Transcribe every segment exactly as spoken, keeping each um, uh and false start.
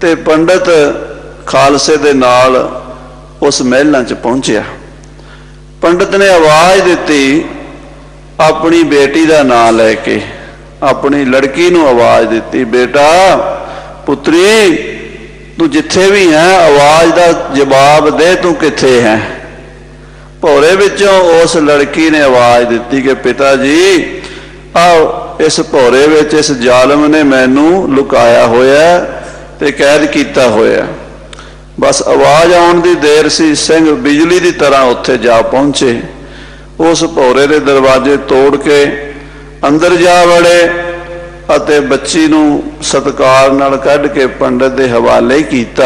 ते पंडित खालसे दे नाल उस महलों च पहुंचया। पंडित ने आवाज़ दी अपनी बेटी का नाम लैके, अपनी लड़की नूं आवाज़ दी, बेटा पुत्री तू जिथे भी है आवाज़ का जवाब दे, तू किथे है। भौरे विचों उस लड़की ने आवाज़ दी कि पिता जी आ इस भौरे विच इस जालम ने मैनू लुकाया होया ते कैद किया होया। बस आवाज़ आउण दी देर सी, सिंह बिजली की तरह उत्थे जा पहुंचे। उस भौरे के दरवाजे तोड़ के अंदर जा वड़े अते बच्ची नूं सत्कार नाल कढ के पंडित के हवाले कीता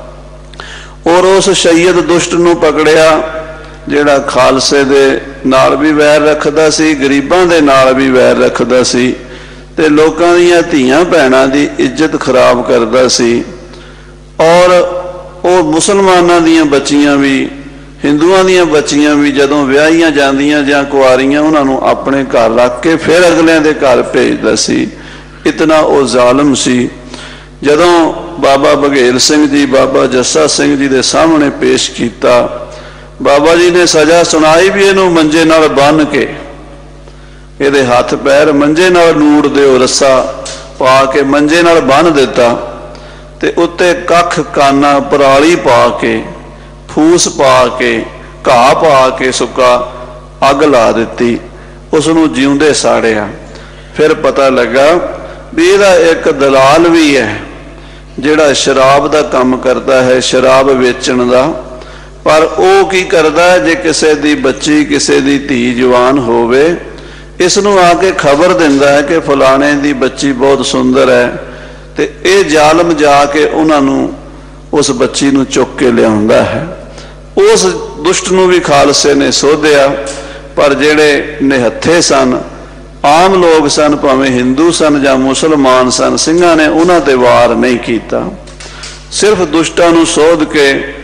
और उस शहीद दुष्ट नूं पकड़िया जिहड़ा खालसे दे नाल भी वैर रखदा सी, गरीबां दे नाल भी वैर रखदा सी ते लोकां दीयां धीआं भैणां दी इज्जत खराब करदा सी। और वो मुसलमानां दीयां बच्चियां भी, हिंदुआं दीयां बच्चियां भी जदों विआहियां जांदियां जां कुआरियां उन्हां नूं अपने घर रख के फिर अगलियां दे घर भेजदा सी। इतना वो जालम सी। जदों बाबा बघेल सिंह जी बाबा जस्सा सिंह जी दे सामने पेश किया, बाबा जी ने सजा सुनाई भी इनू मंजे नाल बन के इहदे हथ पैर मंजे नाल नूड़ दिओ, रस्सा पा के मंजे नाल बन दिता ते उत्ते कख काना पराली पा के फूस पा के घाह पा के सुक्का अग ला दी, उसनू जिउंदे साड़िया। फिर पता लगा भी इहदा एक दलाल भी है जिहड़ा शराब का काम करता है, शराब वेचण का। पर वो की करता है, जे किसी की बच्ची किसी की धी जवान होवे इसनू आके खबर दिंदा है कि फलाने की बच्ची बहुत सुंदर है, तो ये जालम जाके उन्होंने उस बच्ची नू चुक के लिया है। उस दुष्ट नू भी खालसे ने सोधिया, पर जेड़े निहत्थे सन, आम लोग सन, भावें हिंदू सन या मुसलमान सन, सिंघां ने उन्हां ते वार नहीं किया। सिर्फ दुष्टां नू सोध के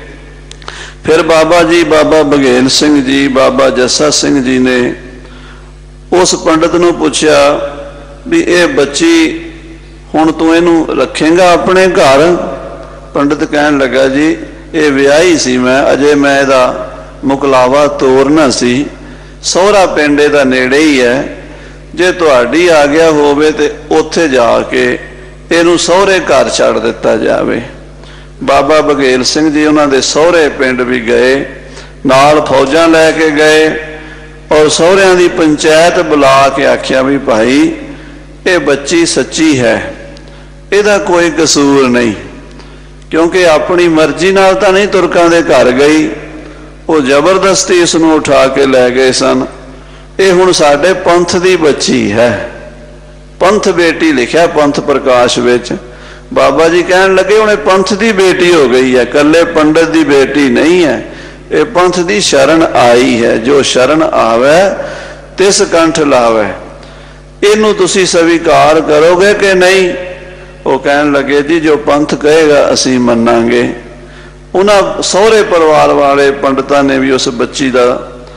फिर बाबा जी बाबा बघेल सिंह जी बाबा जस्सा सिंह जी ने उस पंडित नू पूछया भी ये बच्ची हुण तू इनू रखेगा अपने घर। पंडित कहन लगा जी ये विआही सी, मैं अजे मैं इहदा मुकलावा तोरना सी, सोहरा पिंड इहदा नेड़े ही है, जे तुहाडी आग्या होवे ते उत्थे जाके इहनू सोहरे घर छड्ड दिता जावे। बाबा बघेल सिंह जी उन्हां दे सोहरे पिंड भी गए, नाल फौजां लैके गए और सोहरियां दी पंचायत बुला के आख्या भी भाई ये बच्ची सच्ची है, इहदा कोई कसूर नहीं, क्योंकि अपनी मर्जी नाल तां नहीं तुरकां दे घर गई, वो जबरदस्ती इसनूं उठा के लै गए सन। ये हुण साडे पंथ दी बच्ची है, पंथ बेटी लिखिया पंथ प्रकाश विच। बाबा जी कहन लगे हुणे पंथ दी बेटी हो गई है, कल्ले पंडित दी बेटी नहीं है, ये पंथ दी शरण आई है। जो शरण आवे तिस कंठ लावे, इनू तुसी स्वीकार करोगे कि नहीं? वो कहन लगे जी जो पंथ कहेगा असी मनांगे। उन्हां सोहरे परिवार वाले पंडितां ने भी उस बच्ची का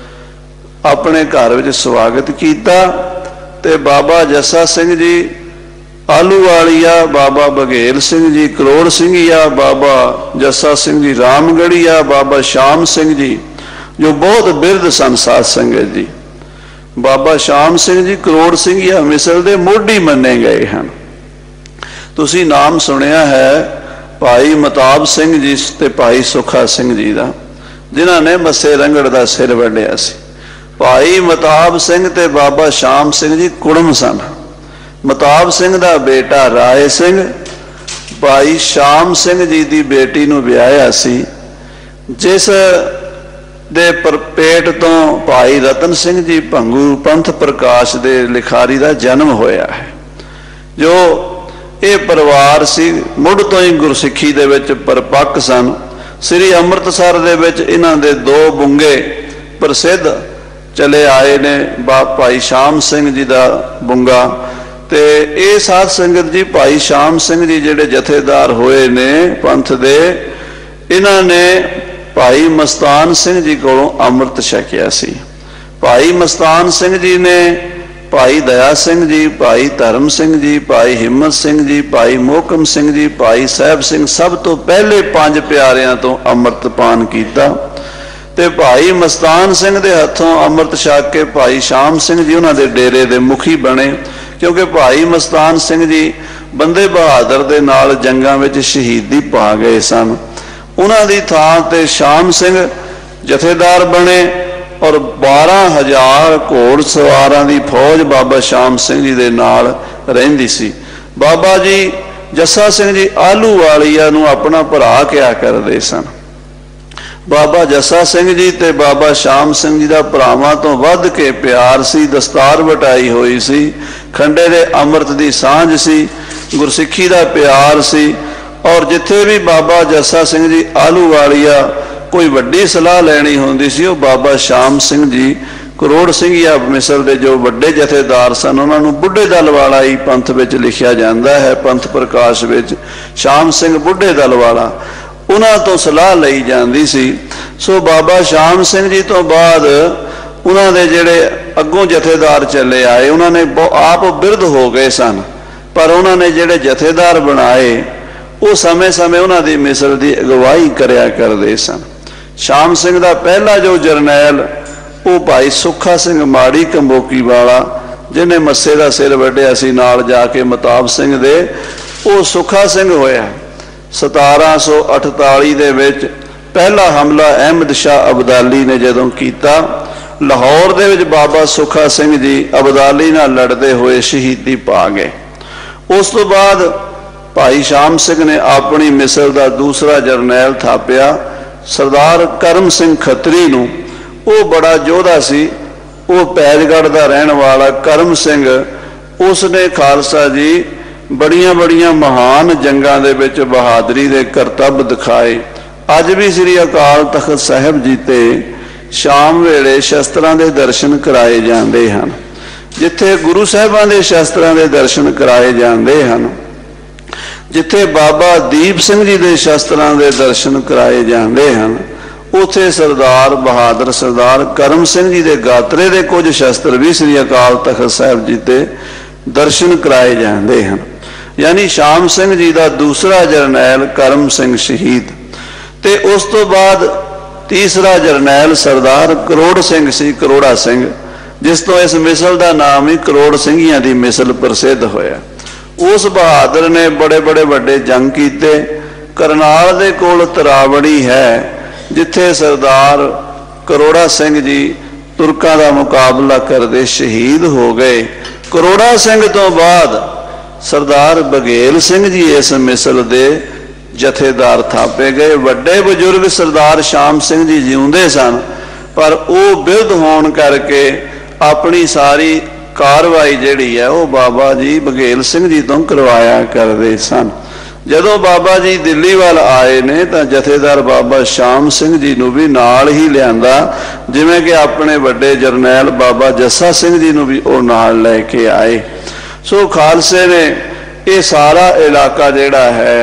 अपने घर विच स्वागत किया ते बाबा जस्सा सिंह जी आलूवालिया, बाबा बघेल सिंह जी करोड़ सिंघिया, बाबा जस्सा सिंह जी रामगढ़िया, बाबा श्याम सिंह जी जो बहुत बिरध सन साध संगत जी। बाबा श्याम सिंह जी करोड़ सिंघिया मिसल के मोढी मन्ने गए हैं। तुसी नाम सुनिया है भाई मताब सिंह जी ते भाई सुखा सिंह जी का, जिन्हों ने मस्से रंगड़ का सिर वढ़िया सी। भाई मताब सिंह ते बाबा श्याम सिंह जी कुड़म सन। मताब सिंह का बेटा राय सिंह भाई श्याम सिंह जी की बेटी नूं विआहिया सी, जिस दे पर पेट तो भाई रतन सिंह जी भंगू पंथ प्रकाश दे लिखारी का जन्म होया है। जो ये परिवार सी मुढ़ तो ही गुरसिखी दे विच परपक्क सन। श्री अमृतसर दे विच इन्हां दे दो बुंगे प्रसिद्ध चले आए ने, बाप भाई श्याम सिंह जी का बुंगा ते ये साध संगत जी भाई श्याम सिंह जी जिहड़े जथेदार होए ने पंथ दे, इन्हां ने भाई मस्तान सिंह जी कोलों अमृत छकिया सी। भाई मस्तान सिंह जी ने भाई दया सिंह जी, भाई धर्म सिंह जी, भाई हिम्मत सिंह जी, भाई मोहकम सिंह जी, भाई साहब सिंह सब तो पहले पांच प्यारियां तो अमृतपान किया। ते भाई मस्तान सिंह के हथों अमृत छक के भाई शाम सिंह जी उन्होंने डेरे के मुखी बने, क्योंकि भाई मस्तान सिंह जी बंदे बहादुर के नाल जंगां विच शहीदी पा गए सन। उन्हां दी थां ते शाम सिंह जथेदार बने और बारह हजार घोड़ सवारां दी फौज बाबा शाम सिंह जी दे नाल रहिंदी सी। बाबा जी जस्सा सिंह जी आलूवालिया नूं अपना भरा कहा करदे सन। बाबा जस्सा सिंह जी ते बाबा शाम सिंह जी दा भरावां तो वध के प्यार सी, दस्तार वटाई हुई सी, खंडे दे अमृत दी सांझ सी, गुरसिੱਖੀ दा प्यार सी। और जिथे भी बाबा जस्सा सिंह जी आलूवालिया कोई वड्डी सलाह लैनी होंदी सी, बाबा शाम सिंह जी करोड़ सिंघिया मिसर के जो वड्डे जथेदार सन उन्होंने बुढ़े दल वाला ही पंथ विच लिखिया जाता है। पंथ प्रकाश विच शाम सिंह बुढ़े दल वाला उन्होंने तो सलाह लई जाती सी। सो बाबा शाम सिंह जी तो बाद उन्होंने जिहड़े अगों जथेदार चले आए उन्होंने आप बिरध हो गए सन, पर उन्होंने जिहड़े जथेदार बनाए वो समय समय उन्होंने मिसर की अगवाई करया करते सन। शाम सिंह का पहला जो जरनैल वो भाई सुखा सिंह माड़ी कंबोकी वाला, जिन्हें मस्से का सिर वड्डिया सी नाल जाके मताब सिंह दे, वो सुखा सिंह होया। सतारह सौ अठताली दे विच पहला हमला अहमद शाह अबदाली ने जदों कीता, लाहौर दे विच बाबा सुखा सिंह जी अबदाली नाल लड़ते हुए शहीदी पा गए। उस तो बाद भाई शाम सिंह ने अपनी मिसर का दूसरा जरनैल थापिया सरदार करम सिंह खत्री नूं। वो बड़ा योधा सी, वो पैजगढ़ का रहने वाला करम सिंह, उसने खालसा जी बड़िया बड़िया महान जंगां दे विच बहादरी दे करतब दिखाए। अज भी श्री अकाल तख्त साहिब जी ते शाम वेले शस्त्रां दे दर्शन कराए जाते हैं। जिथे गुरु साहिबां दे शस्त्रां दे दर्शन कराए जाते हैं, जिथे बाबा दीप सिंह जी के शस्त्रां दे दर्शन कराए जाते हैं, उथे सरदार बहादुर सरदार करम सिंह जी के गात्रे के कुछ शस्त्र भी श्री अकाल तख्त साहिब जी के दर्शन कराए जाते हैं। यानी शाम सिंह जी का दूसरा जरनैल करम सिंह शहीद, ते उस तो बाद तीसरा जरनैल सरदार करोड़ सिंह सी, करोड़ा सिंह, जिस तो इस मिसल का नाम ही करोड़ सिंघियां की मिसल प्रसिद्ध होया। उस बहादुर ने बड़े बड़े बड़े जंग किए। करनाल दे कोल तरावड़ी है, जिथे सरदार करोड़ा सिंह जी तुर्कां का मुकाबला करते शहीद हो गए। करोड़ा सिंह तो बाद सरदार बघेल सिंह जी इस मिसल दे जथेदार थापे गए। वड्डे बजुर्ग सरदार शाम सिंह जी जिउंदे सन, पर वो बिरध होने करके अपनी सारी कार्रवाई जिहड़ी है वो बाबा जी बघेल सिंह जी तो करवाया करते सन। जदों बाबा जी दिल्ली वाल आए ने तो जथेदार बाबा शाम सिंह जी नूं भी नाल ही लियांदा, जिवें कि अपने वड्डे जरनैल बाबा जस्सा सिंह जी नूं भी वो नाल लैके आए। सो खालसे ने ये सारा इलाका जिहड़ा है,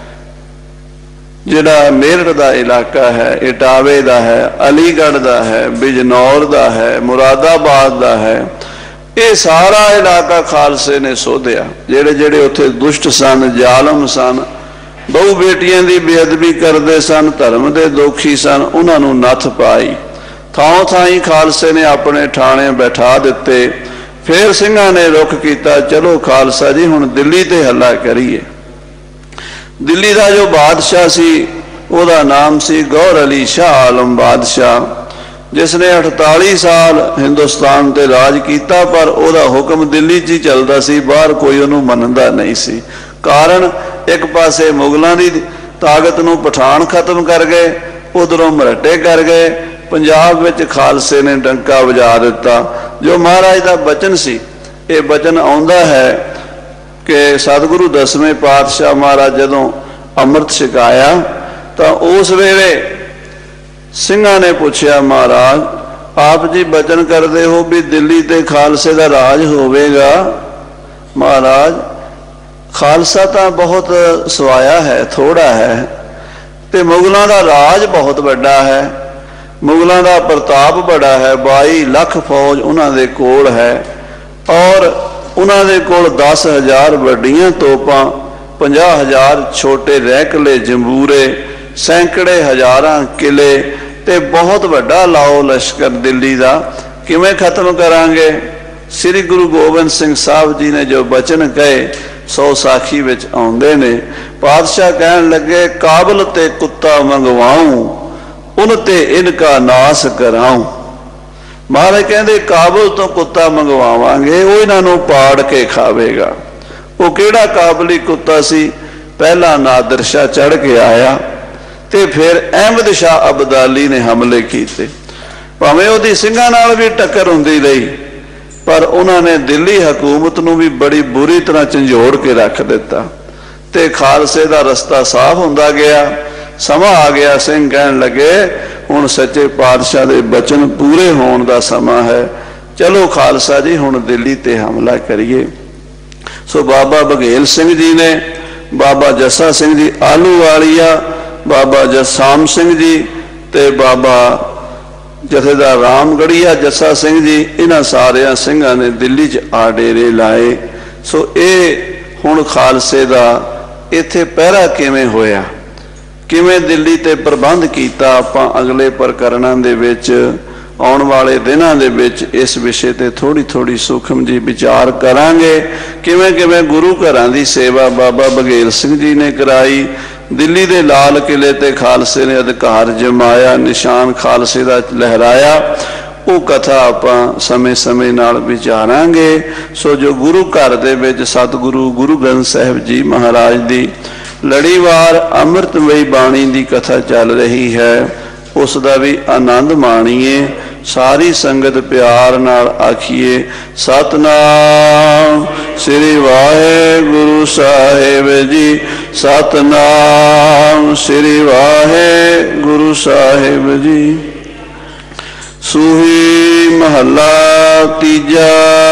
जिहड़ा मेरठ का इलाका है, इटावे का है, अलीगढ़ का है, बिजनौर का है, मुरादाबाद का है, ये सारा इलाका खालसे ने सोधिया। जेड़े जेड़े उत्थे दुष्ट सन, जालम सन, बहु बेटियां की बेअदबी करते सन, धर्म के दोखी सन, उन्होंने नथ पाई। थां थाई खालसे ने अपने ठाणे बैठा दिते। फिर सिंघां ने रुख किया, चलो खालसा जी हुण दिल्ली ते हल्ला करिए। दिल्ली का जो बादशाह सी उहदा नाम सी गौर अली शाह आलम बादशाह, जिसने अठताली साल हिंदुस्तान ते राज किया, पर उहदा हुक्म दिल्ली च ही चलता सी, बाहर कोई उन्होंने मनदा नहीं सी। कारण एक पासे मुगलों की ताकत नूं पठान खत्म कर गए, उधरों मराठे कर गए, पंजाब विच खालसे ने डंका वजा दिता। जो महाराज का बचन सी, ये बचन आउंदा है कि सतगुरु दसवें पातशाह महाराज जदों अमृत छकाया तो उस वेले सिंघां ने पूछया, महाराज आप जी बचन करते हो भी दिल्ली ते खालसे का राज होवेगा। महाराज खालसा तो बहुत सवाया है, थोड़ा है, ते मुगलों का राज बहुत बड़ा है, मुगलों का प्रताप बड़ा है, बाई लख फौज उन्होंने कोल है, और उन्होंने कोल दस हज़ार वड्डियां तोपां, पंजाह हज़ार छोटे रैकले जंबूरे, सैकड़े हज़ारां किले ते बहुत वड्डा लाओ लश्कर दिल्ली का किवें खत्म करांगे। श्री गुरु गोबिंद सिंह साहब जी ने जो बचन कहे सौ साखी विच आउंदे ने। पातशाह कहन लगे काबल ते कुत्ता मंगवाऊं, उन ते इनका नाश कराऊं। महाराज कहते काबल तो कुत्ता मंगवावांगे, वो इन्हों पाड़ के खावेगा। वो केड़ा काबली कुत्ता सी? पहला नादर शाह चढ़ के आया ते फिर अहमद शाह अब्दाली ने हमले किए। भावें उहदी सिंघां नाल भी टक्कर हुंदी रही, पर उन्होंने दिल्ली हकूमत नूं भी बड़ी बुरी तरह झंझोड़ के रख दिता ते खालसे का रस्ता साफ हुंदा गया। समा आ गया, सिंह कहन लगे हुण सच्चे पातशाह दे बचन पूरे होने का समा है, चलो खालसा जी हुण दिल्ली ते हमला करिए। सो बाबा बघेल सिंह जी ने, बाबा जस्सा सिंह जी आलूवालिया, बाबा जसाम सिंह जी ते बाबा जथेदार रामगढ़िया जस्सा सिंह जी, इन्हां सारिया सिंघां ने दिल्ली च आ डेरे लाए। सो ये हुण खालसे दा इत्थे पहरा किवें होया, किवें दिल्ली ते प्रबंध कीता, आपां अगले प्रकरणां दे विच आउण वाले दिनां दे विच इस विषय ते थोड़ी थोड़ी सूखम जी विचार करांगे। किवें किवें गुरु घरां दी सेवा बाबा बघेल सिंह जी ने कराई, दिल्ली दे लाल किले ते खालसे ने अधिकार जमाया, निशान खालसे दा लहराया। वो कथा आपां समय समय नाल विचारांगे। सो जो गुरु घर दे विच सतगुरु गुरु ग्रंथ साहिब जी महाराज दी लड़ीवार अमृतमयी बाणी दी कथा चल रही है, उसका भी आनंद माणीए। सारी संगत प्यार नाल आखिए सतनाम श्री वाहेगुरु साहेब जी, सतनाम श्री वाहेगुरु साहेब जी। सूही महला तीजा।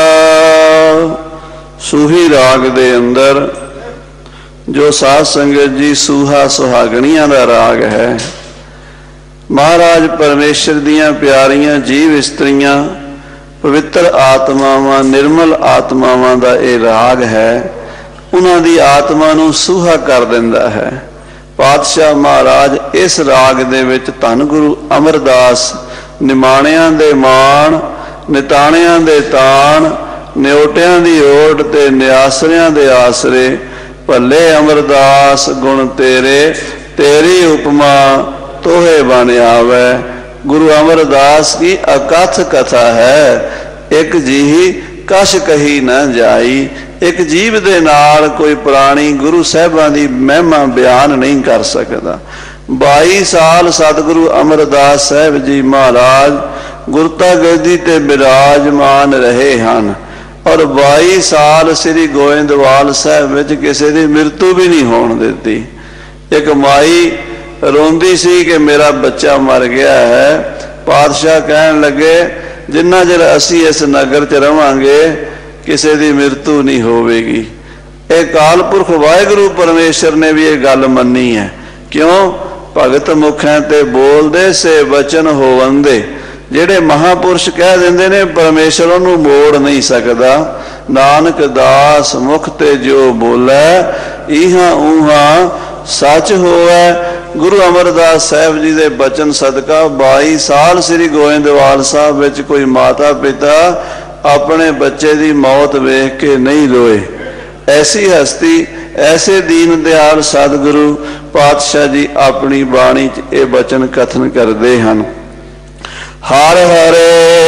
सूही राग दे अंदर जो साध संगत जी सूहा सुहागणियां दा राग है, महाराज परमेश्वर दियां प्यारियां जीव इस्त्रियां पवित्र आत्मावां निर्मल आत्मावां दा ये राग है, उन्हां दी आत्मा नूं सूहा कर दिंदा है। पातशाह महाराज इस राग दे विच धन गुरु अमरदास निमाणियां दे मान, निताणियां दे तान, न्योटियां दी ओट ते निआसरियां दे आसरे, भले अमरदास गुण तेरे, तेरी उपमा तोहे बन आवे। गुरु अमरदास की अकथ कथा है, एक जीही कश कही न जाई। एक जीव दे नाल कोई प्राणी गुरु साहिबां दी महिमा बयान नहीं कर सकता। बाई साल सतगुरु अमरदास साहिब जी महाराज गुरता गद्दी ते विराजमान रहे हैं, और बाई साल श्री गोइंदवाल साहिब विच किसी की मृत्यु भी नहीं होण दित्ती। एक माई रोंदी सी कि मेरा बच्चा मर गया है। पातशाह कहन लगे जिन्ना चਿਰ असी इस नगर च रवांगे किसी की मृत्यु नहीं होवेगी। एक कालपुरख वाहिगुरु परमेश्वर ने भी ये गल मन्नी है। क्यों? भगत मुखां ते बोलदे से वचन होवंदे। जेड़े महापुरुष कह देंदे ने परमेश्वर उन्होंने मोड़ नहीं सकता। नानक दास मुख ते जो बोलै इहां उहां सच होवे। गुरु अमरदास साहब जी के बचन सदका बाई साल श्री गोइंदवाल साहब विच कोई माता पिता अपने बच्चे की मौत वेख के नहीं रोए। ऐसी हस्ती ऐसे दीन दयाल सतगुरु पातशाह जी अपनी बाणी च ये बचन कथन करते हैं। हर हरे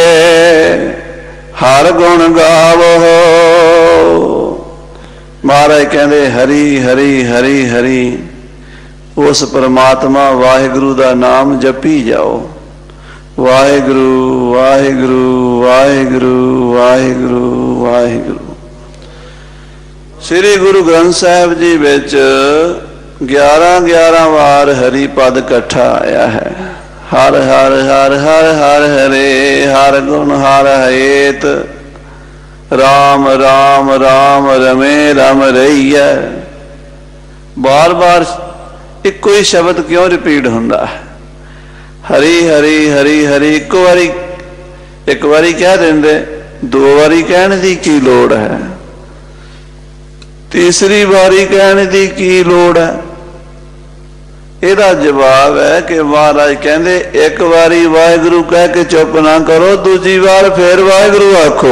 हर गुण गावो। महाराज कहते हरी हरी हरी हरी उस परमात्मा वाहिगुरु का नाम जपी जाओ। वाहिगुरु वाहिगुरु वाहिगुरु वाहिगुरु वाहिगुरु। श्री गुरु ग्रंथ साहिब जी विच ग्यारह ग्यारह वार हरि पद कट्ठा आया है। हर हर हर हर हर हरे हर गुण हर हेत राम राम राम रमे रम रहीए। बार बार इको ही शब्द क्यों रिपीट होंदा है? हरी हरी हरी हरी इको बारी एक बारी कह देंदे दो बारी कहने की की लोड़ है, तीसरी बारी कहने की की लोड़ है? ਇਹਦਾ जवाब है कि महाराज कहते एक बारी वाहिगुरु कह के चुप ना करो, दूजी बार फिर वाहिगुरु आखो।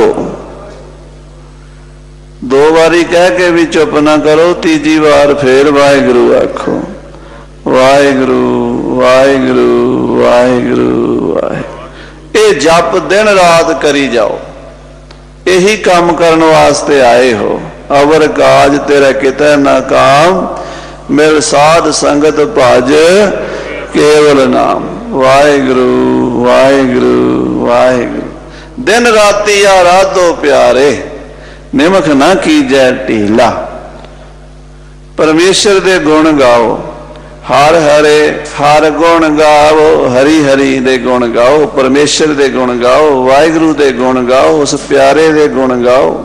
दो बारी कह के भी चुप ना करो, तीजी बार फिर वाहिगुरु आखो। वाहिगुरु वाहिगुरु वाहिगुरु वाहिगुरु। ये जप दिन रात करी जाओ, यही काम करने वास्ते आए हो। अवर काज तेरा किते ना काम, मिल साध संगत भज केवल नाम। वाहिगुरु वाहिगुरु वाहिगुरु। दिन राती आराधो प्यारे, निमख ना कीजै ढीला। परमेश्वर दे गुण गाओ, हर हरे हर गुण गाओ, हरि हरि दे गुण गाओ, परमेश्वर दे गुण गाओ, वाहिगुरु दे गुण गाओ, उस प्यारे दे गुण गाओ।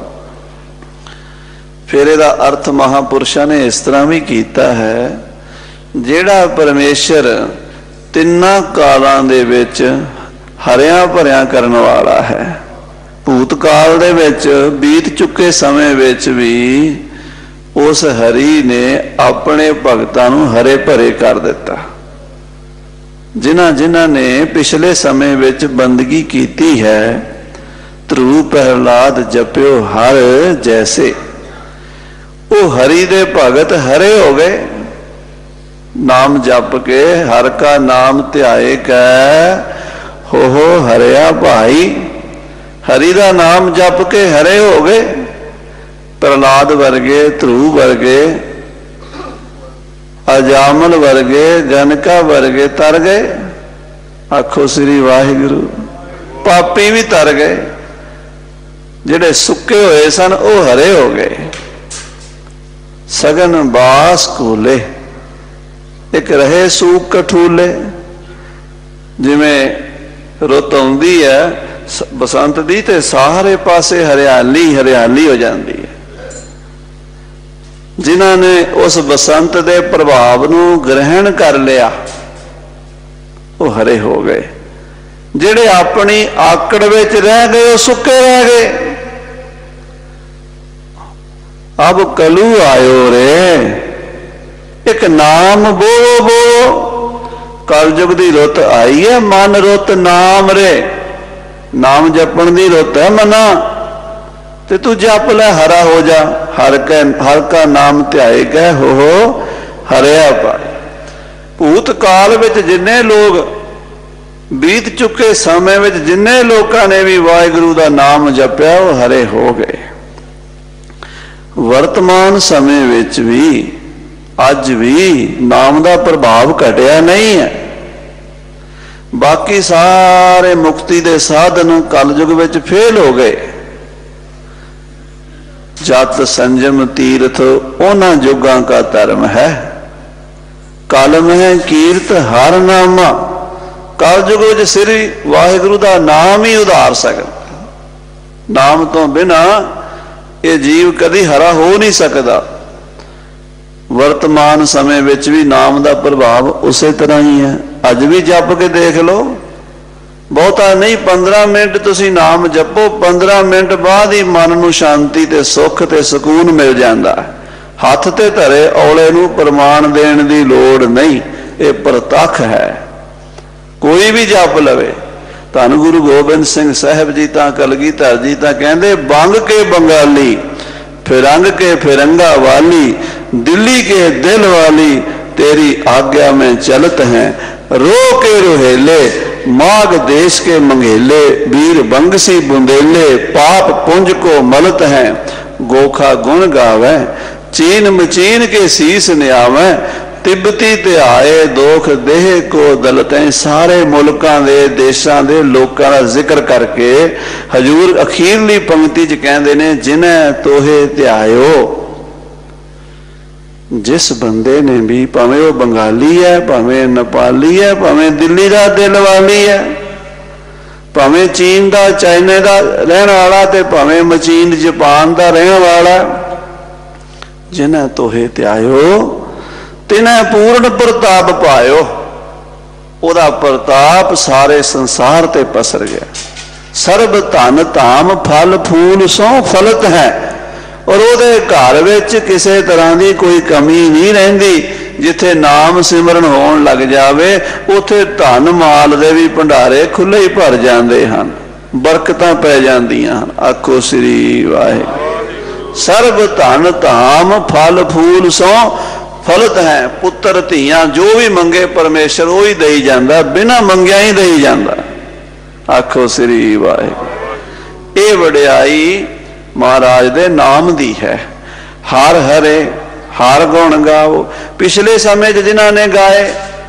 फिर इहदा अर्थ महापुरुषों ने इस तरह भी किया है, जिहड़ा परमेश्वर तिन्ना कालां दे विच हरिया भरिया करन वाला है, भूतकाल दे विच बीत चुके समय विच भी उस हरि ने अपने भगतां नूं हरे भरे कर दिता। जिन्हां जिन्हां ने पिछले समय विच बंदगी कीती है, ध्रुव प्रहलाद जप्यो हर जैसे, वो हरि दे भगत हरे हो गए। नाम जप के हर का नाम ध्याए कै हो हो हरिया भाई। हरि दा नाम जप के हरे हो गए। प्रहलाद वर्गे, ध्रुव वर्गे, अजामल वर्गे, जनका वर्गे तर गए। आखो श्री वाहिगुरु। पापी भी तर गए, जिहड़े सुके हुए सन वो हरे हो गए। सगन बास कूले, एक रहे सूक कठूले। जिमें रुत आउंदी है बसंत दी ते सारे पासे हरियाली हरियाली हो जाती है। जिन्हां ने उस बसंत दे प्रभाव नूं ग्रहण कर लिया वो हरे हो गए। जिहड़े अपनी आकड़ विच रह गए वो सुके रह गए। अब कलू आयो रे, एक नाम बोलो बोलो। कलयुग की रुत आई है, मन रुत नाम रे। नाम जपन की रुत है मना, ते तू जप ले हरा हो जा। हर के हर का नाम ध्याए गए हो हो हरिया पाए। भूतकाल विच जिन्ने लोग बीत चुके समय विच जिन्ने लोगों ने भी वाहिगुरु का नाम जपया वो हरे हो गए। वर्तमान समय विच भी अज भी नाम का प्रभाव घटिया नहीं है। बाकी सारे मुक्ति के साधन कलयुग विच फेल हो गए। जत संजम तीर्थ उन्हां युगां का धर्म है, कलम है कीर्त हर नामा। कलयुग विच श्री वाहिगुरु का नाम ही उधार सकदा। नाम तो बिना ये जीव कभी हरा हो नहीं सकता। वर्तमान समय विच भी नाम का प्रभाव उसी तरह ही है। अज भी जप के देख लो, बहुता नहीं पंद्रह मिनट तुसी नाम जपो, पंद्रह मिनट बाद ही मन नूं शांति ते सुख ते सुकून मिल जाता है। हथ ते धरे औले नूं प्रमाण देण दी लोड़ नहीं, ये प्रतख है। कोई भी जप लवे। धन गुरु गोबिंद सिंह साहब जी तां कलगीधर जी तां कहंदे बंग के बंगाली, फिरंग के फिरंगा वाली, दिल्ली के दिल वाली, तेरी आज्ञा में चलत हैं। रो के रोहेले, माघ देश के मंगेले, वीर बंगसी बुंदेले, पाप पुंज को मलत हैं। गोखा गुण गावे, चीन मचीन के शीस न्यावे, तिब्बती ते आए दोख देह को दलतें। सारे मुल्कां दे देशां दे लोकां दा जिक्र करके हजूर अखीरली पंक्ति च कहंदे ने, जिन्हें तोहे ध्यायो। जिस बंदे ने भी, भावें वो बंगाली है, भावें नेपाली है, भावें दिल्ली का दिल वाली है, भावें चीन का चाइना का रहने वाला, ते भावें मचीन जापान का रहने वाला, जिन्हें तोहे ध्यायो तिन्हें पूर्ण प्रताप पायो। उहदा प्रताप सारे संसार ते पसर गया। ਸਰਬ ਧਨ ਧਾਮ फल फूल सो फलत है। और ਉਹਦੇ घर ਵਿੱਚ ਕਿਸੇ ਤਰ੍ਹਾਂ ਦੀ ਕੋਈ ਕਮੀ ਨਹੀਂ ਰਹਿੰਦੀ। ਜਿੱਥੇ ਨਾਮ ਸਿਮਰਨ ਹੋਣ ਲੱਗ ਜਾਵੇ ਉੱਥੇ ਧਨ ਮਾਲ ਦੇ ਵੀ ਭੰਡਾਰੇ ਖੁੱਲੇ ਹੀ ਭਰ ਜਾਂਦੇ ਹਨ, ਬਰਕਤਾਂ ਪੈ ਜਾਂਦੀਆਂ ਹਨ। ਆਖੋ ਸ੍ਰੀ ਵਾਹਿਗੁਰੂ। ਸਰਬ ਧਨ ਧਾਮ फल फूल सो फलत है। पुत्र धीआं जो भी मंगे परमेश्वर वो ही दई जांदा, बिना मंगिया ही दई जांदा। आखो श्री वाहिगुरू। ये वडियाई महाराज दे नाम दी है। हर हरे हर गुण गाओ। पिछले समय च जिन्हां ने गाए,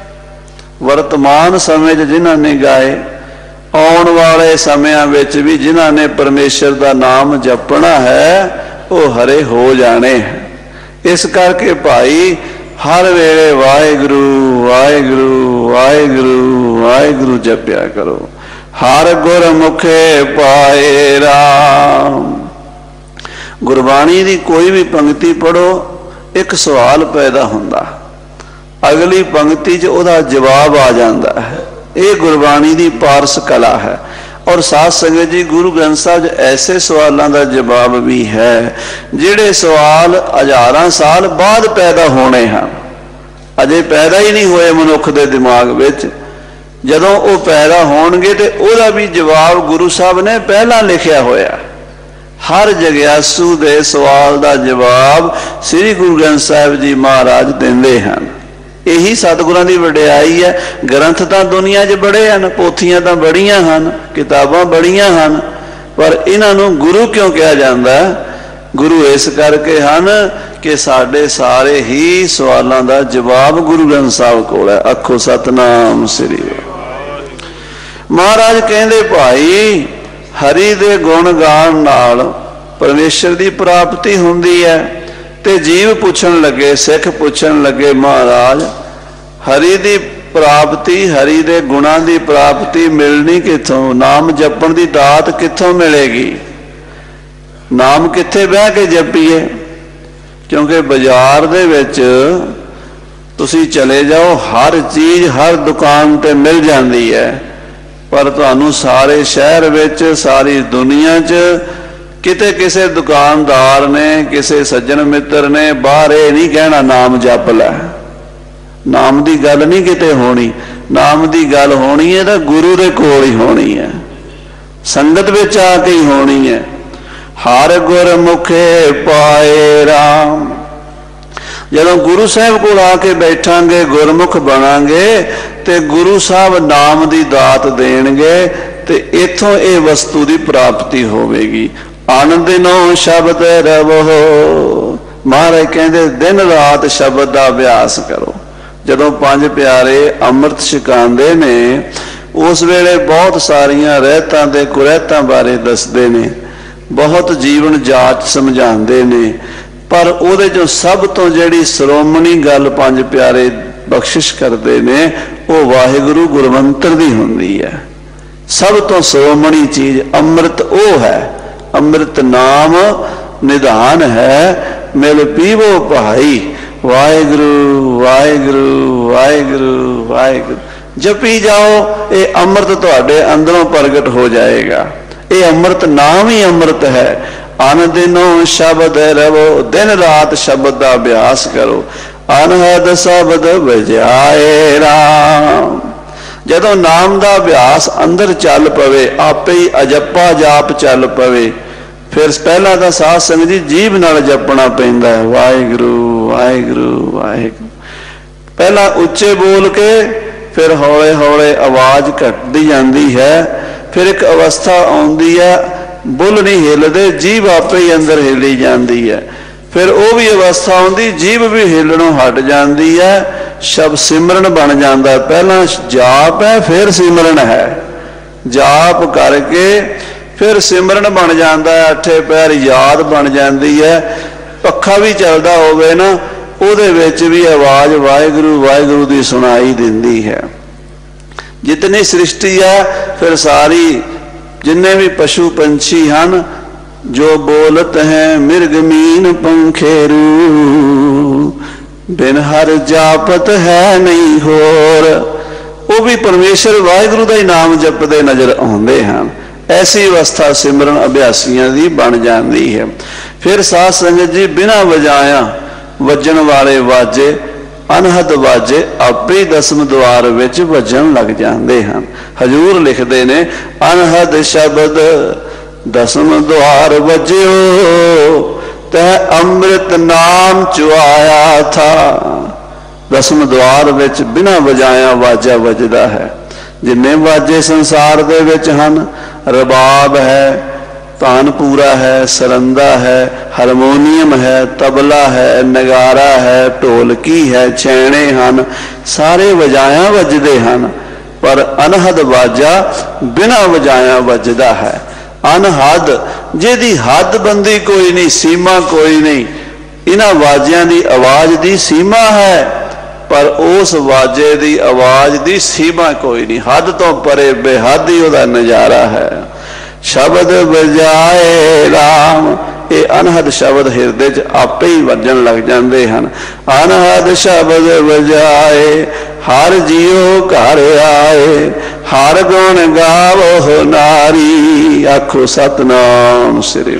वर्तमान समय च जिन्हां ने गाए, आने वाले समयां विच भी जिन्हां ने परमेश्वर दा नाम जपना है वो हरे हो जाने हैं। इस करके भाई हर वेले वाहिगुरू वाहिगुरू वाहिगुरू वाहिगुरू जपिया करो। हर गुर मुखे पाए राम। गुरबाणी की कोई भी पंक्ति पढ़ो एक सवाल पैदा होंदा, अगली पंक्ति च उहदा जवाब आ जाता है। ये गुरबाणी की पारस कला है। और साध संगत जी गुरु ग्रंथ साहब ऐसे सवालों का जवाब भी है जिहड़े सवाल हज़ारां साल बाद पैदा होने हैं, अजे पैदा ही नहीं होए मनुख के दिमाग विच। जदों वो पैदा होणगे ते उहदा भी जवाब गुरु साहब ने पहला लिखिया होया। हर जग्यासू दे सवाल का जवाब श्री गुरु ग्रंथ साहब जी महाराज देंदे हैं। यही सतगुरां दी वडियाई है। ग्रंथ तो दुनिया च बड़े हैं, पोथियां तो बड़ियां हैं, किताबां बड़ियां हैं, पर इन्हां नूं गुरु क्यों कहा जाता है? गुरु इस करके हैं कि साडे सारे ही सवालों का जवाब गुरु ग्रंथ साहब कोल है। आखो सतनाम श्री। महाराज कहंदे भाई हरि दे गुण गाण नाल परमेश्वर की प्राप्ति हुंदी है। ते जीव पूछण लगे, सिख पूछण लगे महाराज हरि की प्राप्ति, हरि दे गुणां की प्राप्ति मिलनी किथों? नाम जपण की दात किथों मिलेगी? नाम कित्थे बह के जपीए? क्योंकि बाजार दे विच तुसी चले जाओ हर चीज़ हर दुकान ते मिल जाती है, पर तुहानू सारे शहर विच सारी दुनिया च किते किसी दुकानदार ने किसी सज्जन मित्र ने बाहर ये नहीं कहना नाम जप लै। नाम की गल नहीं किते होनी। नाम की गल होनी है तो गुरु दे कोल ही होनी है, संगत विच आके ही होनी है। हर गुर मुखे पाए राम। जदों गुरु साहब को आके बैठांगे गुरमुख बनांगे ते गुरु साहब नाम की दात देणगे ते इथों ये वस्तु की प्राप्ति होवेगी। आनंद दिनों शब्द रवो। महाराज कहते दिन रात शब्द का अभ्यास करो। जदों पंज प्यारे अमृत छकांदे ने उस वेले बहुत सारियां रहतां ते कुरैतां बारे दसदे ने, बहुत जीवन जाच समझाते ने, पर उहदे चों सब तो जिहड़ी श्रोमणी गल पंज प्यारे बख्शिश करते ने वो वाहिगुरू गुरमंत्र दी हुंदी है। सब तो श्रोमणी चीज अमृत वो है। अमृत नाम निधान है मिल पीवो भाई। वाहिगुरू वाहिगुरू वाहिगुरू वाहिगुरू जपी जाओ, ये अमृत तुहाडे अंदरों प्रगट हो जाएगा। ये अमृत नाम ही अमृत है। अन दिनों शब्द रवो। दिन रात शब्द का अभ्यास करो। अनहद शब्द बजाए राम। जदों नाम का अभ्यास अंदर चल पवे आपे ही अजप्पा जाप चल पवे, फिर पहला तो साध संगत जी जीभ नाल जपना पैंदा है वाहिगुरू वाहिगुरू वाहिगुरू। पहला उच्चे बोल के फिर हौले हौले आवाज घटती जाती है। फिर एक अवस्था आउंदी है बुल नहीं हिलदे, जीभ आपे ही अंदर हिली जाती है। फिर वो भी अवस्था आउंदी जीभ भी हिलणों हट जाती है। शब्द सिमरन बन जाता है। पहला जाप है फिर सिमरन है। जाप करके फिर सिमरन बन जाता है। अठे पैर याद बन जाती है। पखा भी चलता होवे ना उहदे विच भी आवाज वाहिगुरू वाहिगुरू दी सुनाई दिंदी है। जितनी सृष्टि है फिर सारी जिन्ने भी पशु पंछी हैं जो बोलत हैं मिर्ग मीन पंखेरू, बिन हर जापत है नहीं होर। वो भी परमेश्वर वाहिगुरू का ही नाम जपते नजर आते हैं। ऐसी अवस्था सिमरन अभ्यासियों की बन जाती है। फिर साध संगत जी बिना वजाया वजन वाले वाजे अनहद वाजे आपे दसम द्वार विच वजन लग जाते हैं। हजूर लिखते ने अनहद शब्द दसम द्वार वज्यो तह अमृत नाम चुआया था। दसम द्वार विच बिना वजाया वाजा वजदा है। जिन्ने वाजे संसार दे विच हन, रबाब है, तानपूरा है, सरंदा है, हारमोनीयम है, तबला है, नगारा है, ढोलकी है, छैने हन, सारे वजाया वजदे हन। पर अनहद वाजा बिना वजाया वजदा है। अनहद जिहदी हद बंदी कोई नहीं, सीमा कोई नहीं। इन्हां वाजियां दी आवाज़ दी सीमा है, पर उस वाजे दी आवाज़ दी सीमा कोई नहीं। हद तो परे बेहद ही उहदा नज़ारा है। शब्द बजाए राम, ये अनहद शब्द हिरदे च आपे ही वजन लग जाते हैं। अनहद शब्द बजाए हर जियो घर आए, हर गुण गावो नारी, आखो सतनाम श्री।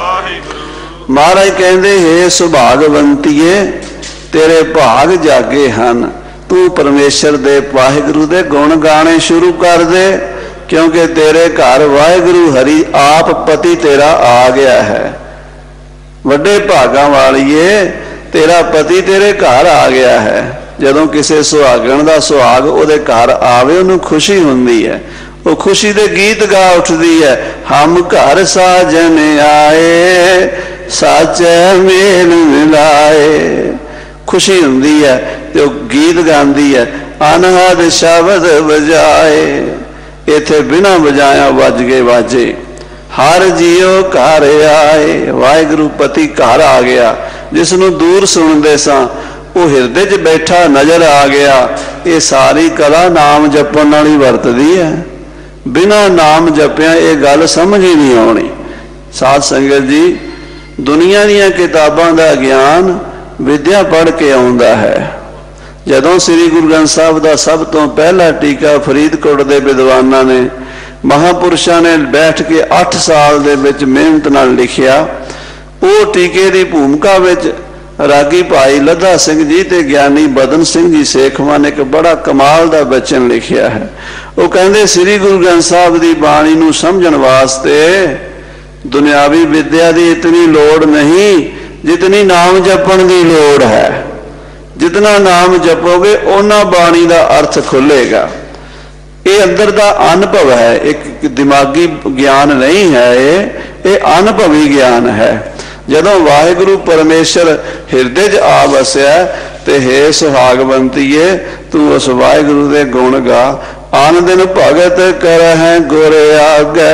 महाराज कहते हे सुभागवंतीए तेरे भाग जागे हैं, तू परमेश्वर दे वाहिगुरु दे गुण गाने शुरू कर दे, क्योंकि तेरे घर वाहिगुरु हरि आप पति तेरा आ गया है। वड्डे भागा वालिए तेरा पति तेरे घर आ गया है। जदों किसी सुहागण का सुहाग उहदे घर आवे उन्होंने खुशी हुंदी है, वो खुशी दे गीत गा उठदी है। हम घर साजन आए साचे मेल मिलाए, खुशी हुंदी है तो गीत गांदी है। अनहद शब्द बजाए, इथे बिना बजाया वज गए वाजे। हर जियो घर आए, वाहिगुरु पति घर आ गया। जिसनों दूर सुनते सा वो हिरदे च बैठा नजर आ गया। ये सारी कला नाम जपण वाली वरतदी है। बिना नाम जपिया ये गल समझ ही नहीं आनी। साध संगत जी दुनिया दीयां किताबां दा ज्ञान विद्या पढ़ के आउंदा है। जदों श्री गुरु ग्रंथ साहब का सब तो पहला टीका फरीदकोट के विद्वाना ने महापुरुषों ने बैठ के अठ साल दे विच मेहनत नाल लिखिया। वो टीके की भूमिका विच रागी भाई लद्दा सिंह जी ते ज्ञानी बदन सिंह जी सेखवा ने एक बड़ा कमाल का बचन लिखिया है। वो कहते श्री गुरु ग्रंथ साहब की बाणी नूं समझण वास्ते दुनियावी विद्या की इतनी लोड़ नहीं जितनी नाम जपण की लोड़ है। जितना नाम जपोगे उन्ना बाणी का अर्थ खुलेगा। ये अंदर का अनुभव है, एक दिमागी ज्ञान नहीं है, ये ये अनुभवी ज्ञान है। जदों वाहिगुरु परमेश्वर हिरदे च आ बसया ते हे सुहागवंतीए तू उस वाहिगुरु दे गुण गा। आन दिन भगत कर है गुर आगे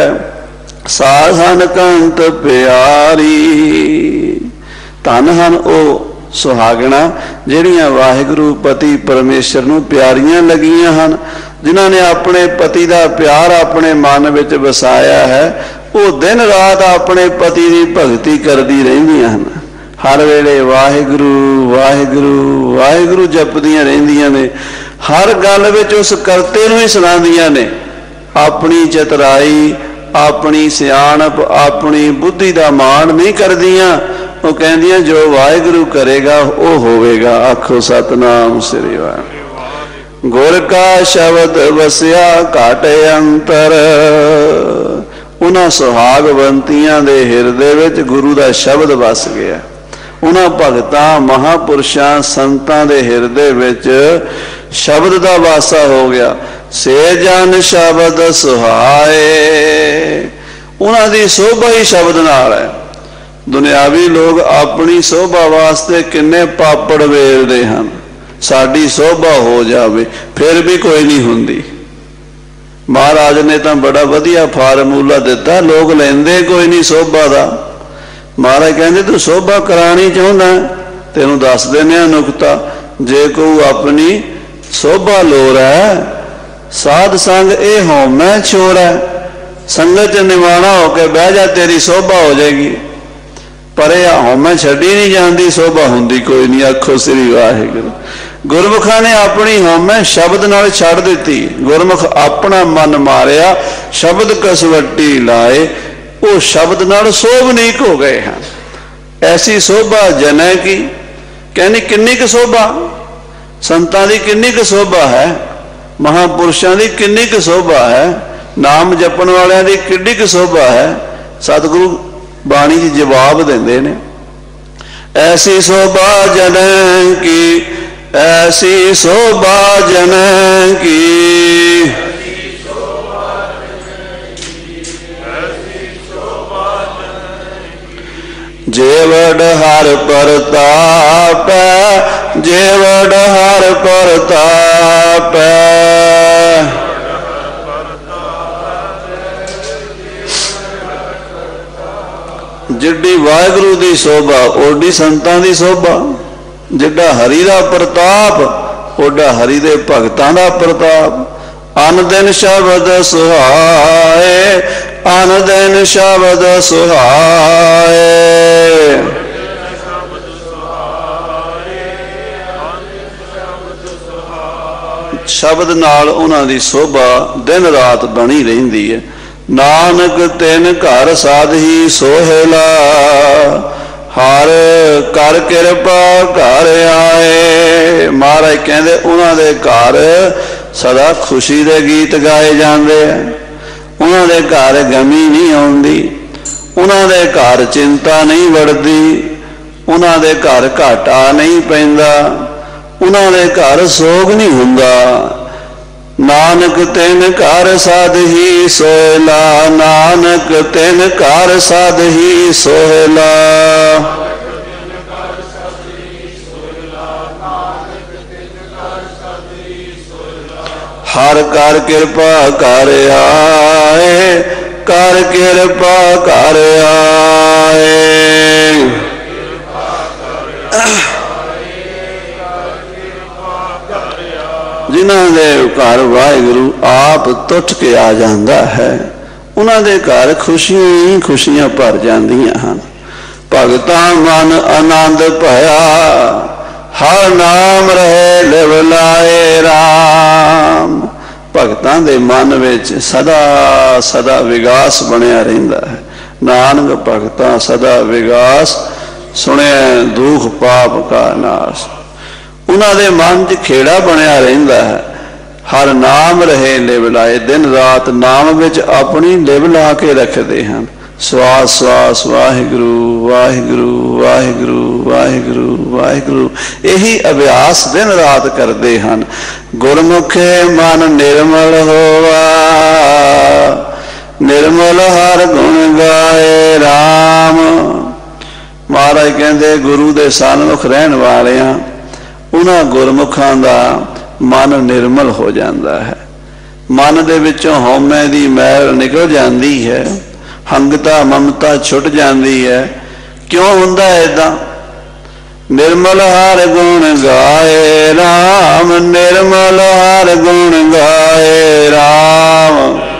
साधन कंत प्यारी। धन हन ओ सुहागना जिहड़ियां वाहिगुरु पति परमेश्वर नूं प्यारियां लगियां हन, जिन्हां ने अपने पति का प्यार अपने मन विच वसाया है। वो दिन रात अपने पति की भगती करती रहिंदियां हन। हर वेले वाहिगुरु वाहिगुरु वाहिगुरु जपदियां रहिंदियां ने। हर गल विच उस करते नूं ही सुणांदियां ने। अपनी चतुराई अपनी सियाणप अपनी बुद्धि का मान नहीं करदियां। वो कहदियां जो वाहिगुरु करेगा वो होवेगा। आखो सतनाम श्री वाहिगुरू। गुर का शब्द वसिया घट अंतर, उन्हां सुहागवंतियां दे हिरदे विच गुरु का शब्द वस गया। उन्हां भगतां महापुरुषां संतां दे हिरदे विच शब्द का वासा हो गया। से जन शब्द सुहाए, उन्हां दी शोभा ही शब्द नाल है। दुनियावी लोग अपनी शोभा वास्ते किन्ने पापड़ वेलदे हन। साडी शोभा हो जावे फिर भी कोई नहीं हुंदी। महाराज ने तो बड़ा वधिया फार्मूला दिता, लोग लेंदे कोई नहीं शोभा का। महाराज कहते तू शोभा करानी चाहुंदा, तेनू दस देने नुकता। जे कोई अपनी शोभा लोड़ है साध संग ए होमै छोड़ है, संगत च निवाणा होके बह जा तेरी शोभा हो जाएगी। पर यह होमै छड्डी नहीं जाती, शोभा हुंदी कोई नहीं। आखो श्री वाहिगुरू। गुरमुखा ने अपनी हौमै शब्द नाल छड़ दिती। गुरमुख अपना मन मारिया शब्द कसवट्टी लाए, वो शब्द नाल सोभनीक हो गए हैं। ऐसी शोभा जनै की, कहनी किन्नी क शोभा, संतां दी किन्नी क शोभा है, महापुरुषां दी किन्नी क शोभा है, नाम जपण वालियां दी किड्डी क शोभा है। सतगुरु बाणी च जवाब देंदे ने, ऐसी शोभा जनै की, ऐसी शोभा जनै की, जेवड़ हर प्रताप, जेवड़ हर प्रताप, जिड्डी वाहिगुरु दी शोभा ओडी संतां दी शोभा, जिड्डा हरि दा प्रताप ओडा हरि दे भगतां दा प्रताप। अन दिन शब्द सुहाए, अन दिन शब्द सुहाए, शब्द नाल उन्हां दी शोभा दिन रात बनी रहिंदी है। नानक तिन घर साधही सोहेला, हर कर किरपा घर आए। महाराज कहते उन्हां दे घर सदा खुशी दे गीत गाए जाते हैं, उन्हां दे घर गमी नहीं आउंदी, उन्हां दे घर चिंता नहीं बढ़ती, उन्हां दे घर घाटा नहीं पैंदा, उन्हां दे घर सोग नहीं हुंदा। नानक तिन घर साधही सोहेला, नानक तिन घर साधही सोहेला, हर कर किरपा कर आए, कर किरपा कर आए। जिन्हां दे घर वाहिगुरु आप टुट के आ जाता है, उन्हां दे घर खुशियां ही खुशियां भर जांदियां हन। भगतां मन आनंद पाया, हर नाम रहे लिव लाए राम। भगतां दे मन विच सदा सदा विगास बनिया रहिंदा है। नानक भगतां सदा विगास, सुने दुख पाप का नाश। उन्हां दे मन च खेड़ा बनिया रहिंदा है। हर नाम रहे लिव लाए, दिन रात नाम विच अपनी लिव ला के रखते हैं। श्वास श्वास वाहिगुरु वाहिगुरु वाहिगुरु वाहिगुरु वाहिगुरु, यही अभ्यास दिन रात करते हैं। गुरमुखे मन निर्मल होवा, निर्मल हर गुण गाए राम। महाराज कहते गुरु दे सन्मुख रहन वालियां उन्हां गुरमुखां दा मन निर्मल हो जाता है। मन दे विचों हौमे दी मैल निकल जाती है, हंगता ममता छुट जाती है। क्यों हुंदा इदां? निर्मल हर गुण गाए राम, निर्मल हर गुण गाए राम,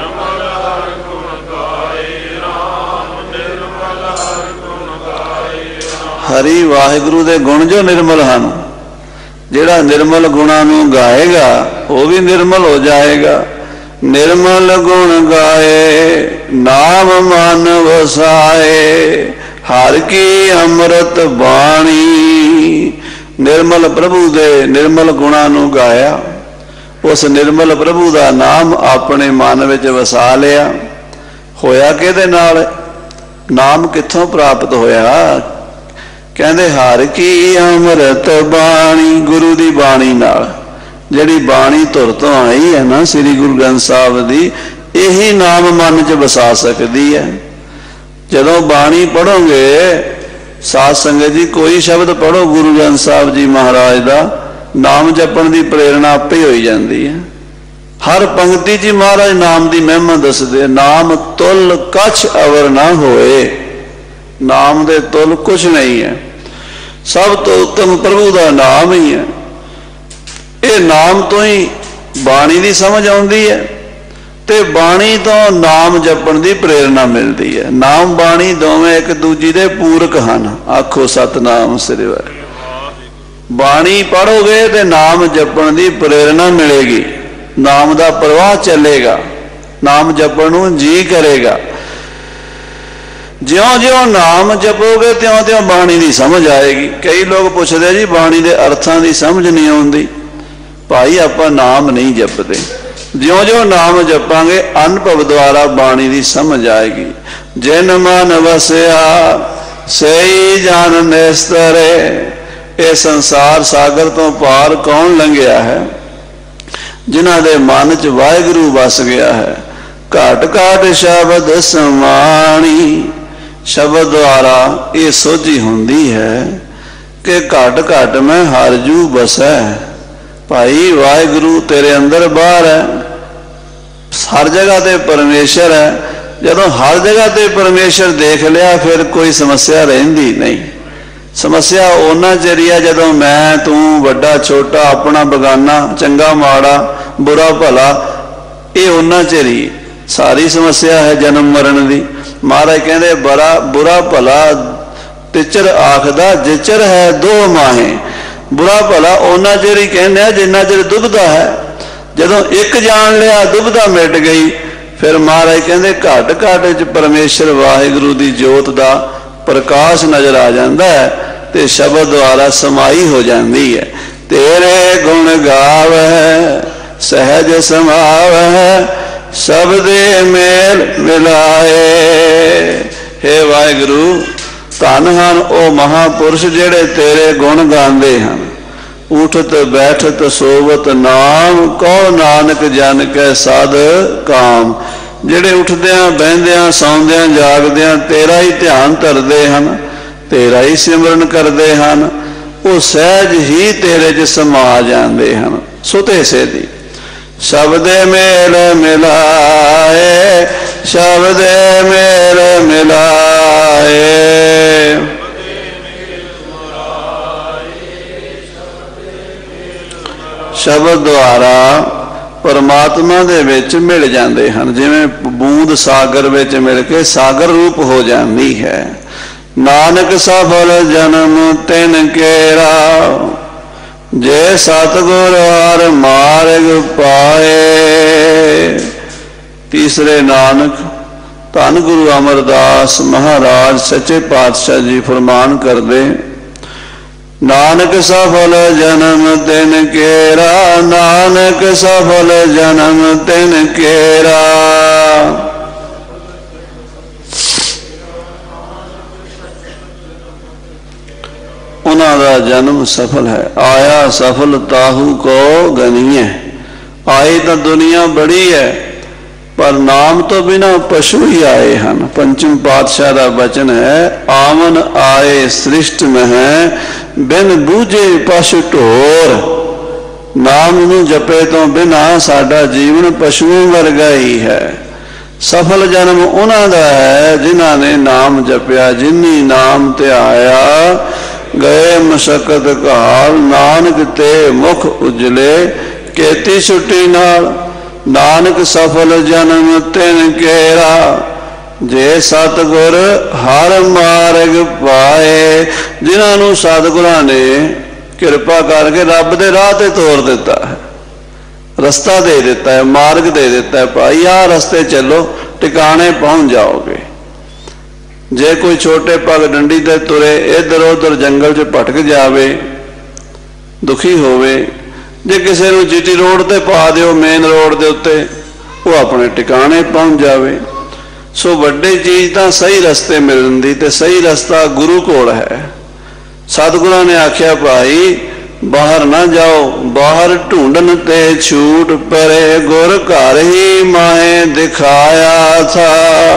हरि वाहिगुरु दे गुण जो निर्मल हैं। जिहड़ा निर्मल गुणा नूं गाएगा वो भी निर्मल हो जाएगा। निर्मल गुण गाए नाम मन वसाए, हर की अमृत बाणी। निर्मल प्रभु दे निर्मल गुणा नूं गाया, उस निर्मल प्रभु का नाम अपने मन विच वसा लिया। होया किहदे नाल? नाम कित्थों प्राप्त होया? कहते हर की अमृत बाणी, गुरु की बाणी नाल। जिहड़ी बाणी धुर तो आई है ना श्री गुरु ग्रंथ साहब की, यही नाम मन च वसा सकती है। जदों बाणी पढ़ोगे साध संगत जी, कोई शब्द पढ़ो गुरु ग्रंथ साहब जी महाराज का, नाम जपण की प्रेरणा आपे हो जाती है। हर पंक्ति च महाराज नाम की महिमा दसदे। नाम तुल कछ अवर ना होए, नाम दे तुल कुछ नहीं है। सब तो उत्तम प्रभु का नाम ही है। ये नाम तो ही बाणी की समझ आती है, ते बाणी तो नाम जपण की प्रेरणा मिलती है। नाम बाणी दोवें एक दूजी दे पूरक हैं। आखो सतनाम श्री वाहिगुरू। बाणी पढ़ोगे तो नाम जपण की प्रेरणा मिलेगी, नाम का प्रवाह चलेगा, नाम जपण नूं जी करेगा। ज्यों ज्यों नाम जपोगे त्यों त्यों बाणी की समझ आएगी। कई लोग पूछते जी बाणी के अर्थां की समझ नहीं आती। भाई आपां नाम नहीं जपते, ज्यों ज्यों नाम जपांगे अनुभव द्वारा बाणी की समझ आएगी। जिन मन वसिया सही जान नेस्तरे, ये संसार सागर तो पार कौन लंघिया है, जिन्हां दे मन च वाहिगुरू वस गया है। घट घट शब्द समाणी, शब्द द्वारा ये सोझी होंदी है कि घट घट में हरजू बसै। भाई वाहिगुरू तेरे अंदर बाहर है, हर जगह ते परमेश्वर है। जदों हर जगह ते परमेश्वर देख लिया फिर कोई समस्या रहिंदी नहीं। समस्या उन्ना चिर ही है जदों मैं तू वड्डा छोटा अपना बगाना चंगा माड़ा बुरा भला, ये उन्ना चिर ही। सारी समस्या है जन्म मरण की। महाराज कहते बड़ा बुरा भला तिचर आखदा जिचर है दो माहे। बुरा भला उन्ना चिर ही कहने जिन्ना चिर दुबदा है। जदों एक जान लिया दुबदा मिट गई। फिर महाराज कहते घट घट च परमेश्वर वाहिगुरू की जोत का प्रकाश नजर आ जाता है ते शब्द द्वारा समाई हो जाती है। तेरे गुण गाव है सहज समाव है, सबदे मेल मिलाए। हे वाहिगुरू धन हन ओ महापुरुष जेड़े तेरे गुण गांदे हन। उठत बैठत सोवत नाम, कहो नानक जन कै साध काम। जेड़े उठद्या बहद्या सौंद्या जागद्या तेरा ही ध्यान धरदे हन, तेरा ही सिमरन करदे हन, वो सहज ही तेरे च समा जाते हैं। सुते सेधी शब्दे मेल मिलाए, शब्दे मेल मिलाए। शब्द द्वारा परमात्मा दे विच मिल जाते हैं। जिवें बूंद सागर विच मिल के सागर रूप हो जाती है। नानक सफल जन्म तिन केरा, जे सतगुर हर मार्ग पाए। तीसरे नानक धन गुरु अमरदास महाराज सच्चे पातशाह जी फरमान करदे, नानक सफल जन्म तिन केरा, नानक सफल जन्म तिन केरा। उन्हां दा जन्म सफल है। आया सफल ताहू को गनीए। आई तो दुनिया बड़ी है पर नाम तो बिना पशु ही आए हैं। पंचम पातशाह का वचन है, आमन आए सृष्ट में है बिन बूझे पशु ढोर। नाम नू जपे तो बिना साडा जीवन पशुओं वर्गा ही है। सफल जन्म उन्हां दा है जिन्हां ने नाम जपया। जिन्नी नाम ते आया गए मशक्कत काल, नानक ते मुख उजले केती छुट्टी नाल। नानक सफल जन्म तिन केरा, जे सतगुर हर मार्ग पाए। जिन्होंने सतगुरां ने कृपा करके रब दे राह ते तोर दिता है, रस्ता दे दिता है, मार्ग दे दिता है। भाई आ रस्ते चलो टिकाने पहुंच जाओगे। जे कोई छोटे पग डंडी ते तुरे इधर उधर जंगल च भटक जावे, दुखी होवे, जे किसी नूं जीटी रोड ते पा दिओ मेन रोड दे उत्ते, वो अपने टिकाने पहुंच जावे। सो वड्डी चीज तां सही रस्ते मिलण दी ते सही रस्ता गुरु कोल है। सतगुरां ने आख्या भाई बाहर ना जाओ, बाहर ढूंढन ते छूट परे, गुर घर ही माहे दिखाया था।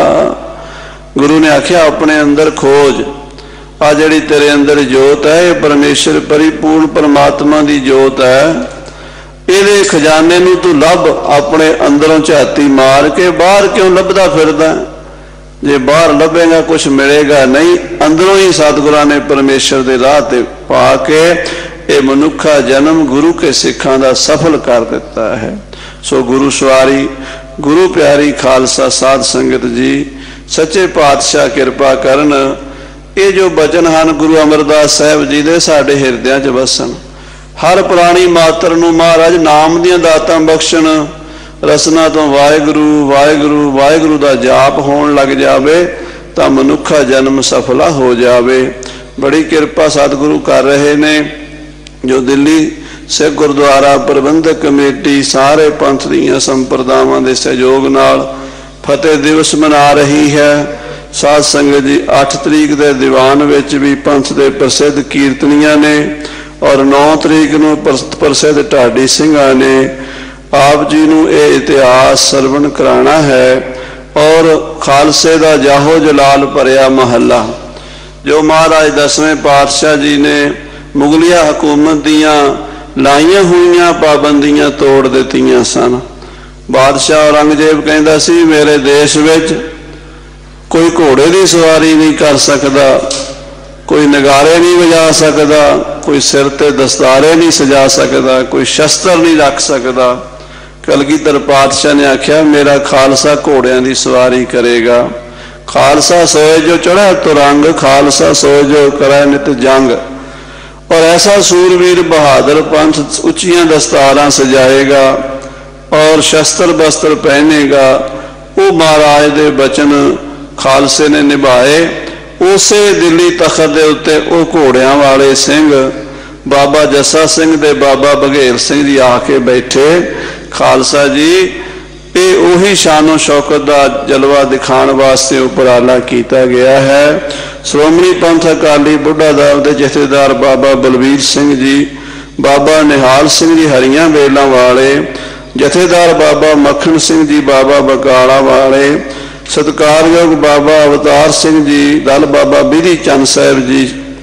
गुरु ने आख्या अपने अंदर खोज। आ जिहड़ी तेरे अंदर जोत है ये परमेश्वर परिपूर्ण परमात्मा की जोत है। ये खजाने नूं तू लभ, अपने अंदरों झाती मार के। बाहर क्यों लभदा फिरदा? जे बाहर लभेगा कुछ मिलेगा नहीं। अंदरों ही सतगुरां ने परमेश्वर के राह ते पा के ये मनुखा जन्म गुरु के सिखां दा सफल कर दिता है। सो गुरु सवारी गुरु प्यारी खालसा साध संगत जी, सच्चे पातशाह कृपा करन। ये जो बचन हैं गुरु अमरदास साहब जी दे साडे हिरदियां च वसन। हर प्राणी मात्र नूं महाराज नाम दियां दातां बख्शण, रसना तो वाहिगुरु वाहिगुरु वाहिगुरु दा जाप होण लग जावे तां मनुखा जन्म सफला हो जावे। बड़ी किरपा सतगुरु कर रहे ने। जो दिल्ली सिख गुरुद्वारा प्रबंधक कमेटी सारे पंथ दीयां संप्रदावां दे सहयोग नाल फतेह दिवस मना रही है। साध संगत जी अठ तरीक के दीवान विच भी पंथ दे प्रसिद्ध कीर्तनियां ने और नौ तरीक नूं प्रसिद्ध ढाडी सिंघां ने आप जी नूं यह इतिहास सरवण कराना है। और खालसे दा जाहो जलाल भरिया महला जो महाराज दसवें पातशाह जी ने मुगलिया हुकूमत दियां लाइया हुई पाबंदियां तोड़ दित्तियां सन। बादशाह औरंगजेब कहंदा सी मेरे देश विच कोई घोड़े की सवारी नहीं कर सकता, कोई नगारे नहीं बजा सकता, कोई सिर ते दस्तारे नहीं सजा सकता, कोई शस्त्र नहीं रख सकता। कलगीधर पातशाह ने आख्या मेरा खालसा घोड़ियां की सवारी करेगा। खालसा सोए जो चढ़ा तुरंग, खालसा सोए जो करे नित जंग। और ऐसा सूरवीर बहादुर पंथ उच्चियां दस्तारां सजाएगा और शस्त्र बस्त्र पहनेगा। वो महाराज दे बचन खालसे ने निभाए। उसे दिल्ली तखत के उत्ते वो घोड़ियां वाले सिंह बाबा जस्सा सिंह दे बाबा बघेल सिंह जी आके बैठे। खालसा जी ये उही शानो शौकत का जलवा दिखाने वास्ते उपराला किया गया है। श्रोमणी पंथ अकाली बुढ़ा दल के जथेदार बाबा बलवीर सिंह जी, बाबा निहाल सिंह जी हरियां बेलों वाले, जथेदार बाबा मक्खन सिंह जी बाबा बकाला वाले, सत्कारयोग बाबा अवतार सिंह जी, दल बाबा बिधि चंद साहब जी,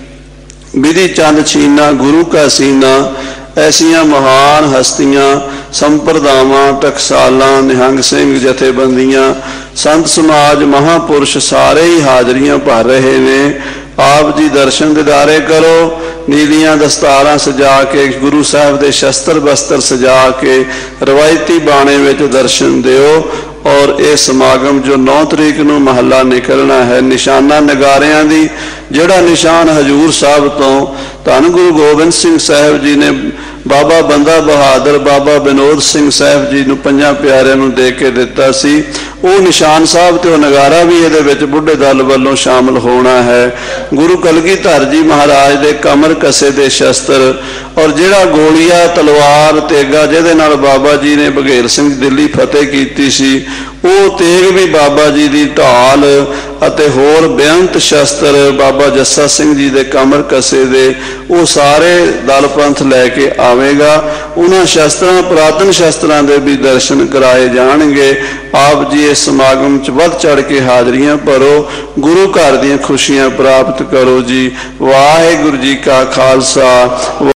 बिधि चंद छीना, गुरु का सीना, ऐसिया महान हस्तियां संप्रदावां टकसालां निहंग सिंह जथेबंदियां संत समाज महापुरुष सारे ही हाजरियां भर रहे ने। आप जी दर्शन दीदारे करो। नीलियां दस्तारां सजा के गुरु साहब के शस्त्र बस्त्र सजा के रवायती बाणे विच दर्शन दिओ। और ये समागम जो नौ तरीक नूं महला निकलना है निशाना नगारियां दी, जिहड़ा निशान हजूर साहब तो धन गुरु गोबिंद सिंह साहब जी ने बाबा बंदा बहादुर बाबा विनोद सिंह साहब जी नूं पंजां प्यारिआं नूं दे के दिता सी, वो निशान साहब ते नगारा भी इहदे विच बुढ़े दल वालों शामिल होना है। गुरु कलगीधर जी महाराज दे कमर कसे दे शस्त्र और जिहड़ा गोलिया तलवार तेगा जिहदे नाल बाबा जी ने बघेल सिंह दिल्ली फतेह कीती सी, वो तेग भी बाबा जी की ढाल अते होर बेअंत शस्त्र बाबा जस्सा सिंह जी दे कमर कसे दे वो सारे दल पंथ लैके आवेगा। उन्हां शस्त्रां पुरातन शस्त्रां दे भी दर्शन कराए जाणगे। आप जी इस समागम च वध चढ़ के हाजरियां भरो, गुरु घर दीयां खुशियां प्राप्त करो जी। वाहिगुरू जी का खालसा।